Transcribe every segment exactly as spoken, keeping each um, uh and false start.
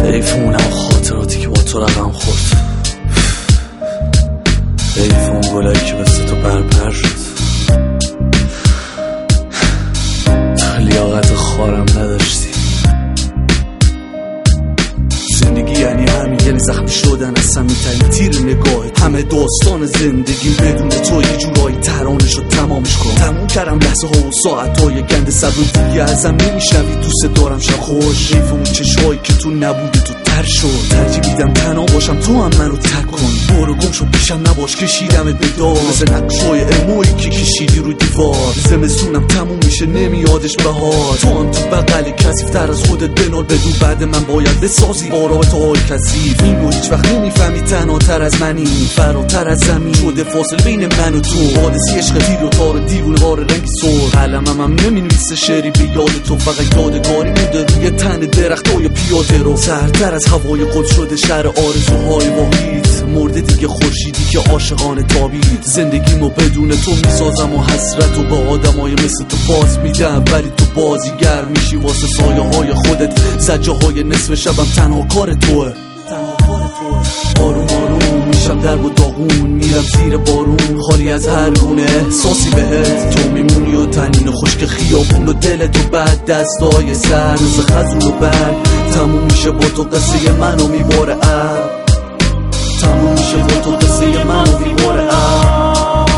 حیف اونم خاطراتی که با تو رقم خورد، حیف اون گلایی که بسته تو برپر شد. تو لیاقت خارم نداشتی. زندگی یعنی همین، یعنی زخمی شدن از سمیترین تیر نگاهت. همه داستان زندگیم بدون تو یه جورایی ترانه شد تمامش کن. تموم کردم لحظه ها و ساعت های گنده صبر و دیگه ازم نمیشنوی. دوست دارم شب خوش، حیف اون چشایی که تو نبودی تو تر شد. ترجیح میدم تنها باشم تو هم منو ترک کن. برو گم شو پیشم نباش کشیدمت به دار، مثل نقشای امویی که کشیدی رو دیوار. زمستونم تموم میشه نمیادش بهار، تو هم تو بغل کثیف‌تر از خودت بنال بدون بعد من باید بسازی آرابط های کثیف. اینو هیچ وقت نمیفهمی تنها تر از منی، فراتر از زمین شده فاصله بین من و تو. حادثی عشق تیر و تار دیوونه هار رنگی سر. قلمم هم نمینویسه شعری به یاد تو، فقط یادگاری مونده روی تن درختای پیاده رو. سرتر از هوای قد شده شهر آرزوهای واحد، مرده دیگه خورشیدی که عاشقانه تابید. زندگیمو بدون تو میسازم و حسرتو به آدمای مثل تو باز میدم، ولی تو بازیگر میشی واسه سایه های خودت. زجه های نصف شبم تنها کار توه. آروم آروم میشم در و داغون، میرم زیر بارون خالی از هر گونه احساسی بهت. تو میمونی و تنین و خشک خیابون و دل تو بعد دستای سر مثل خزون و برگ. تموم میشه با تو قصه منو میباره اب، تموم میشه با تو قصه منو میباره اب.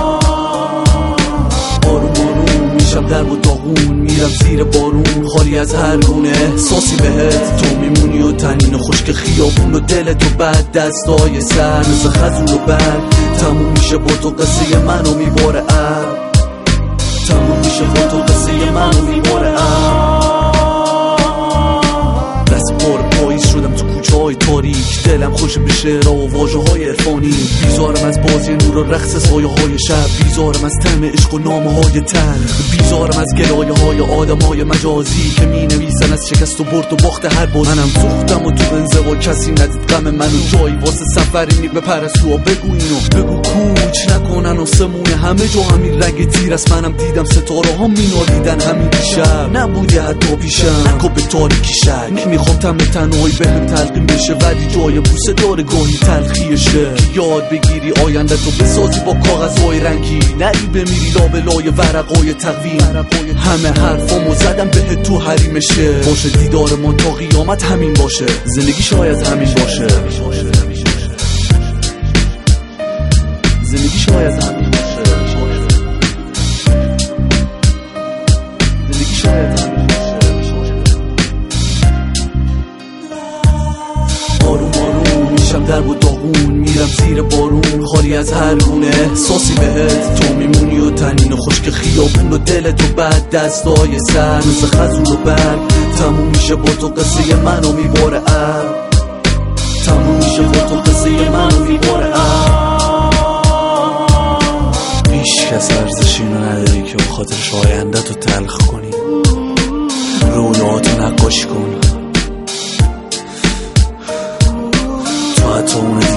آروم آروم میشم در و داغون، میرم زیر بارون خالی از هر گونه احساسی بهت. تو میمونی و تنین و خشک خیابون و دل تو بعد دستای سر مثل خزون و برگ. تموم میشه با تو قصه منو میباره اب، تموم میشه با تو قصه منو میباره اب. دست بار پاییز شدم تو کوچه های تاریک، دلم خوش به شعرها و واژه های عرفانی. بیزارم از بازی نور و رقص سایه های شب، بیزارم از طعم عشق و نامه های تن، بیزارم از گلایه های آدم های مجازی که می نویسن از شکست و برد و باخت هر باز. منم سوختم و تو انزوا کسی ندید غم منو، جایی واسه سفری به پرستو و بگو اینو بگو کوچ نکنن و سمونه همه جا همین رنگ تیر است. منم دیدم ستاره ها مینالیدن همین شب، نبودی حتی پیشم نکو به تاریکی شک. نمیخوام تم تنهایی بهم تلقین بشه، ولی جای بوسه داره گاهی تلخیشه. یاد بگیری آینده تو بسازی با کاغذهای رنگی، نری بمیری لابلای ورقای تقویم. همه حرفامو زدم بهت تو حریمشه، باشه دیدار ما تا قیامت همین باشه. زندگی شاید همین باشه، زندگی شاید همین باشه، زندگی شاید همین باشه. آروم آروم میشم در و داغون، میرم زیر بارون خالی از هر گونه احساسی بهت. تو میمونی و تنین و خشک خیابون و دل تو بعد دستای سر مثل خزون و برگ. تموم میشه با تو قصه منو میباره اب، تموم میشه با تو قصه منو میباره اب. هیچ کس ارزش اینو نداری که به خاطرش آینده تو تلخ کنی، رویاتو نقاشی کن. تو حتی اون